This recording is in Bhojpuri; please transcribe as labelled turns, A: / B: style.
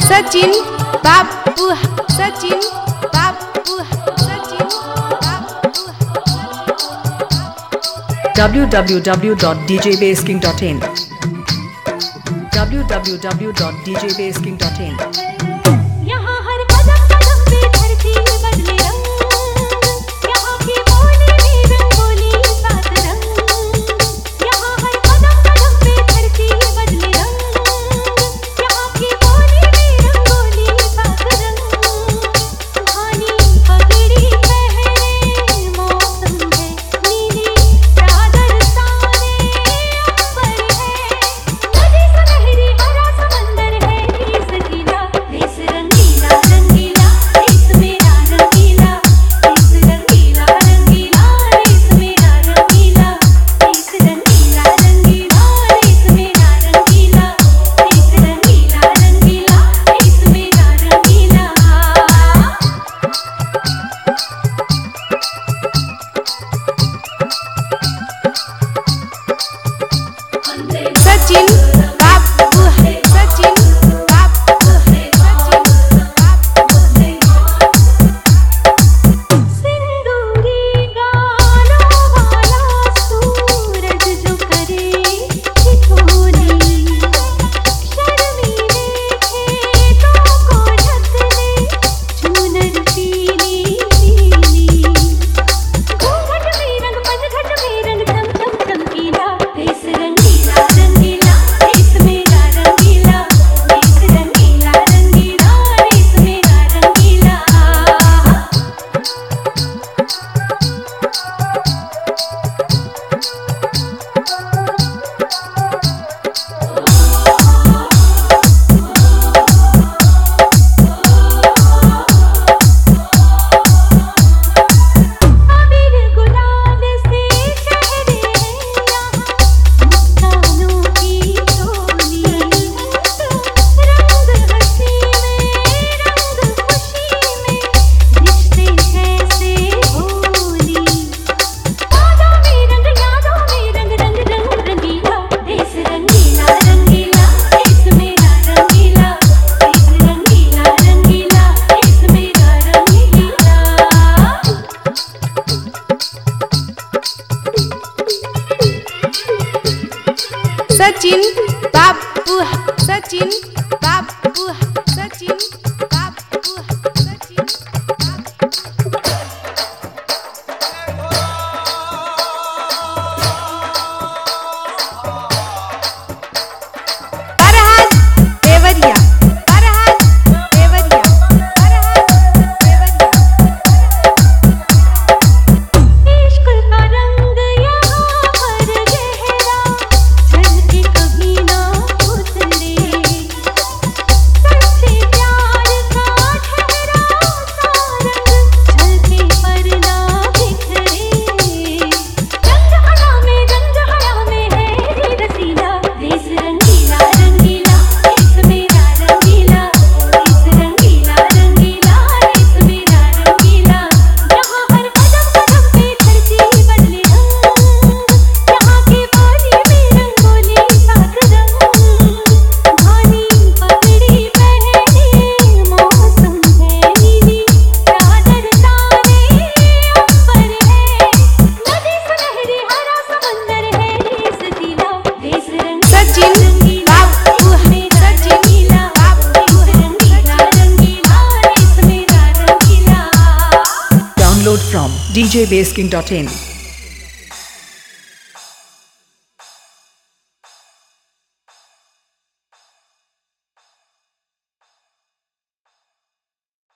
A: सचिन बाबू, सचिन बाबू, सचिन बाबू।
B: www.djbasking.in www.djbasking.in
C: यहाँ हर कदम कदम पे धरती बदले रंग, यहाँ की बोली भी रंगोली सात रंग। यहाँ हर कदम कदम पे धरती बदले रंग, यहाँ की बोली भी रंगोली सात रंग। धानी पगड़ी पहने मौसम है नीली चादर ताने ऊपर है। नदी सुनहरी हरा समंदर है देश गीला, देश रंगीला रंगीला, देश मेरा रंगीला, देश रंगीला रंगीला, देश मेरा रंगीला, देश रंगीला रंगीला, देश मेरा रंगीला, देश रंगीला रंगीला, देश मेरा रंगीला।
A: सचिन बाबू, सचिन बाबू, सचिन बाबू।
C: सिंदूरी गालों वाला सूरज जो करे ठिठोली, शर्मीले खेतों को ढकने चूनर पीली पीली। घूंघट में रंग पनघट में रंग चम चम चमकीला, देश रंगीला रंगीला, देश मेरा रंगीला, देश रंगीला रंगीला, देश मेरा रंगीला। अबीर गुलाल से शहरे हैं यहाँ, मुस्कानों की टोली। रंग हंसी में रंग खुशी में, रिश्ते कैसे होली। यादों में रंग रंग रंग रंगीला, देश रंगीला रंगीला, देश मेरा रंगीला, देश रंगीला रंगीला, देश मेरा रंगीला।
A: सचिन बाबू, सचिन बाबू, सचिन बाबू, सचिन फरहाद देवरिया, फरहाद देवरिया, फरहाद देवरिया।
C: इश्क का रंग यहाँ पर गहरा, चढ़ के कभी ना उतरे। सच्चे प्यार का ठहरा सा रंग, चलते पर ना बिखरे। रंग हरा में है ये रसीला, देश रंगीला रंगीला, देश मेरा रंगीला, देश रंगीला रंगीला, देश मेरा रंगीला। यहाँ हर कदम कदम पे धरती बदले रंग, यहाँ की बोली में रंगोली सात रंग। धानी पगड़ी पहने मौसम है नीली चादर ताने ऊपर है। नदी सुनहरी हरा समंदर है देश गीला, देश रंगीला
A: सचिन
C: रंगीला,
A: बाबू,
C: देश मेरा
A: सचिन
C: रंगीला,
A: बाबू,
C: देश रंगीला रंगीला, देश मेरा रंगीला।
B: Download from djbasking.in